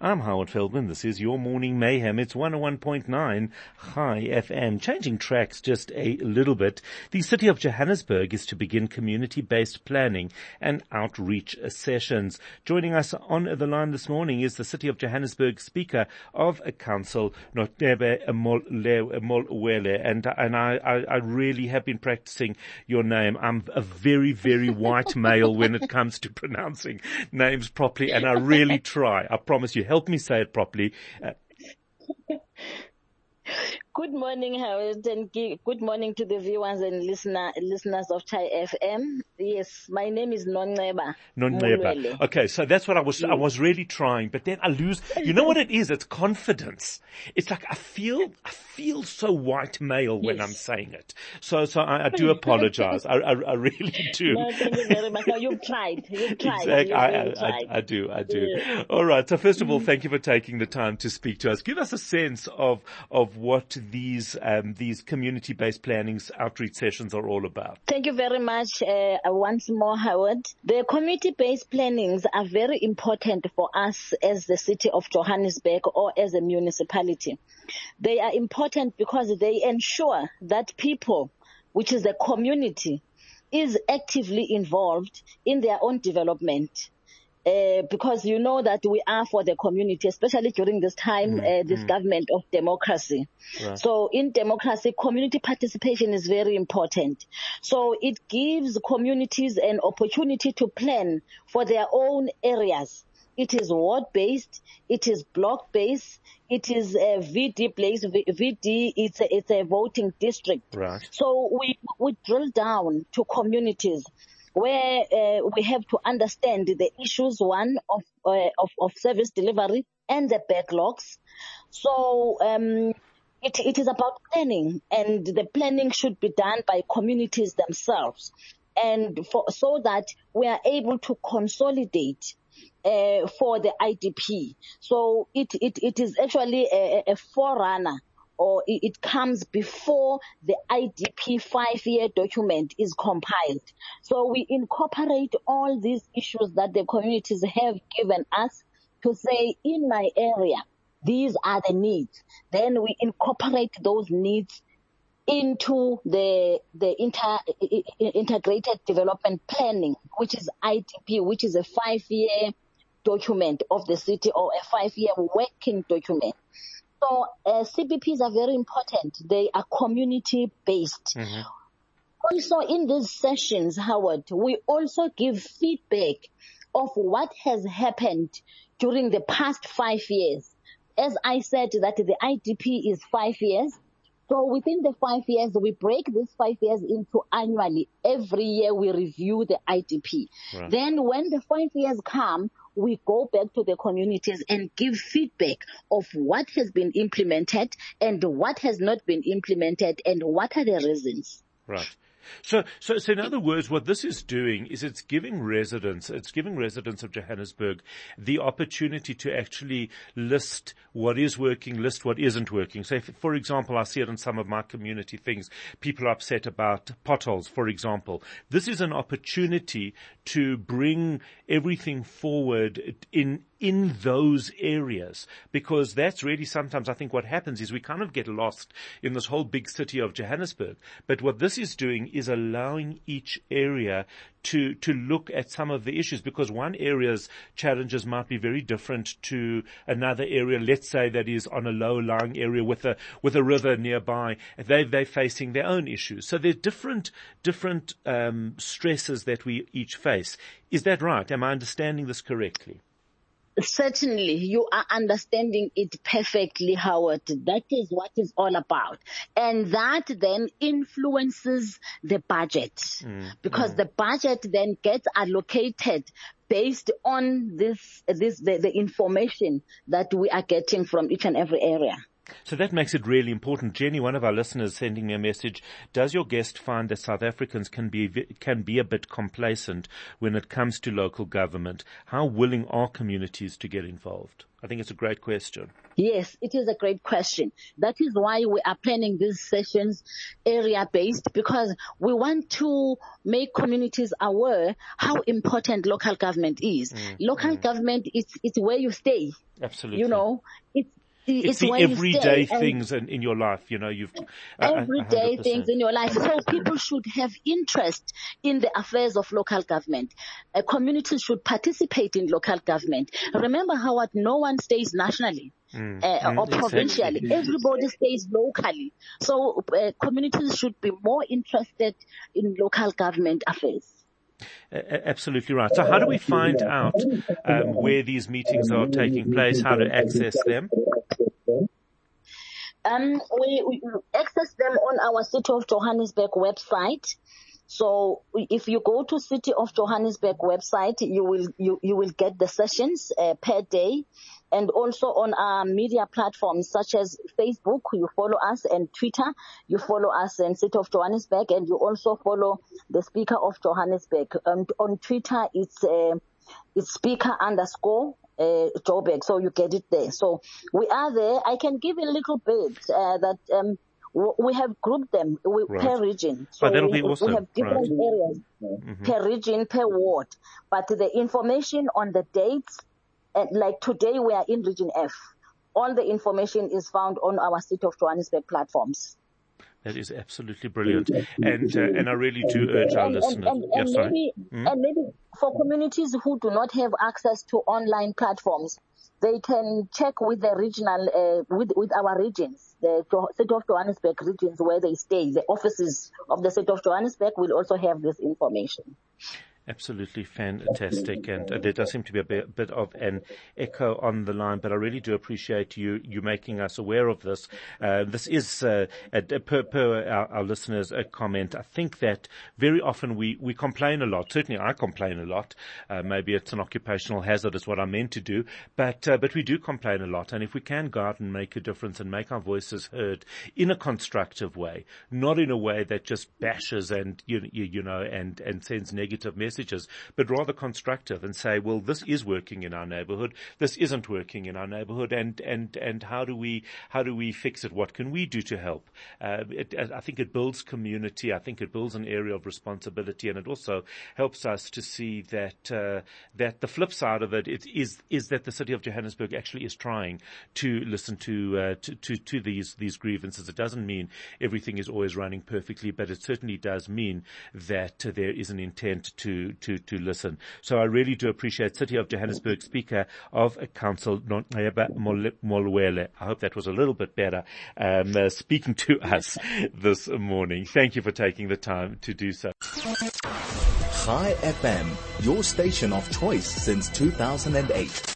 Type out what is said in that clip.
I'm Howard Feldman. This is your Morning Mayhem. It's 101.9 High FM. Changing tracks just a little bit. The City of Johannesburg is to begin community-based planning and outreach sessions. Joining us on the line this morning is the City of Johannesburg Speaker of a Council, Notebe Molwele. And I really have been practicing your name. I'm a very, very white male when it comes to pronouncing names properly, and I really try. I promise you. Help me say it properly. Good morning, Howard, and good morning to the viewers and listeners of Chai FM. Yes, my name is Noneba. Okay, so that's what I was really trying, but then I lose. You know what it is? It's confidence. It's like I feel so white male when I'm saying it. So I do apologize. I really do. No, thank you very much. No, you've tried. Exactly. I do. Yeah. All right. So first of all, thank you for taking the time to speak to us. Give us a sense of what these community-based plannings outreach sessions are all about. Thank you very much once more, Howard. The community-based plannings are very important for us as the City of Johannesburg or as a municipality. They are important because they ensure that people, which is the community, is actively involved in their own development. Because you know that we are for the community, especially during this time, this government of democracy. Right. So in democracy, community participation is very important. So it gives communities an opportunity to plan for their own areas. It is ward-based, it is block-based, it is VD-based. VD, it's a voting district. Right. So we drill down to communities where we have to understand the issues, one of service delivery and the backlogs. So it is about planning, and the planning should be done by communities themselves, and so that we are able to consolidate for the IDP. So it is actually a forerunner, or it comes before the IDP 5-year document is compiled. So we incorporate all these issues that the communities have given us to say, in my area, these are the needs. Then we incorporate those needs into the integrated development planning, which is IDP, which is a 5-year document of the city, or a 5-year working document. So CBPs are very important. They are community-based. Mm-hmm. Also, in these sessions, Howard, we also give feedback of what has happened during the past 5 years. As I said, that the IDP is 5 years. So within the 5 years, we break these 5 years into annually. Every year we review the IDP. Right. Then when the 5 years come, we go back to the communities and give feedback of what has been implemented and what has not been implemented and what are the reasons. Right. So in other words, what this is doing is it's giving residents of Johannesburg the opportunity to actually list what is working, list what isn't working. So for example, I see it in some of my community things. People are upset about potholes, for example. This is an opportunity to bring everything forward in those areas, because that's really sometimes I think what happens is we kind of get lost in this whole big city of Johannesburg. But what this is doing is allowing each area to look at some of the issues, because one area's challenges might be very different to another area, let's say that is on a low-lying area with a river nearby. They're facing their own issues. So there's different stresses that we each face. Is that right? Am I understanding this correctly? Certainly, you are understanding it perfectly, Howard. That is what it's all about. And that then influences the budget, because the budget then gets allocated based on the information that we are getting from each and every area. So that makes it really important. Jenny, one of our listeners, sending me a message, does your guest find that South Africans can be a bit complacent when it comes to local government? How willing are communities to get involved? I think it's a great question. Yes, it is a great question. That is why we are planning these sessions area-based, because we want to make communities aware how important local government is. Local government, it's where you stay. Absolutely. You know, it's the everyday things in your life, you know, everyday things in your life. So people should have interest in the affairs of local government. Communities should participate in local government. Remember, Howard, no one stays nationally. Or provincially. Exactly. Everybody stays locally. So communities should be more interested in local government affairs. Absolutely right. So how do we find out where these meetings are taking place, how to access them? We access them on our City of Johannesburg website. So if you go to City of Johannesburg website, you will get the sessions per day. And also on our media platforms such as Facebook, you follow us, and Twitter, you follow us in City of Johannesburg, and you also follow the Speaker of Johannesburg. On Twitter, it's Speaker_Joburg, so you get it there. So we are there. I can give you a little bit that we have grouped them per region. So that'll be awesome. We have different areas per region, per ward. But the information on the dates, like today we are in Region F. All the information is found on our City of Johannesburg platforms. That is absolutely brilliant. And I really do urge our listeners. And maybe for communities who do not have access to online platforms, they can check with the regional, with our regions, the City of Johannesburg regions where they stay. The offices of the City of Johannesburg will also have this information. Absolutely fantastic. And there does seem to be a bit of an echo on the line, but I really do appreciate you making us aware of this. This is, per our listeners, a comment. I think that very often we complain a lot. Certainly I complain a lot. Maybe it's an occupational hazard is what I'm meant to do, but we do complain a lot. And if we can go out and make a difference and make our voices heard in a constructive way, not in a way that just bashes and, and sends negative messages, but rather constructive and say, well, this is working in our neighborhood. This isn't working in our neighborhood. And how do we fix it? What can we do to help? I think it builds community. I think it builds an area of responsibility, and it also helps us to see that the flip side of it is that the City of Johannesburg actually is trying to listen to these grievances. It doesn't mean everything is always running perfectly, but it certainly does mean that there is an intent to listen. So I really do appreciate City of Johannesburg Speaker of Council, Nonqeba Molwele. I hope that was a little bit better, speaking to us this morning. Thank you for taking the time to do so. Chai FM, your station of choice since 2008.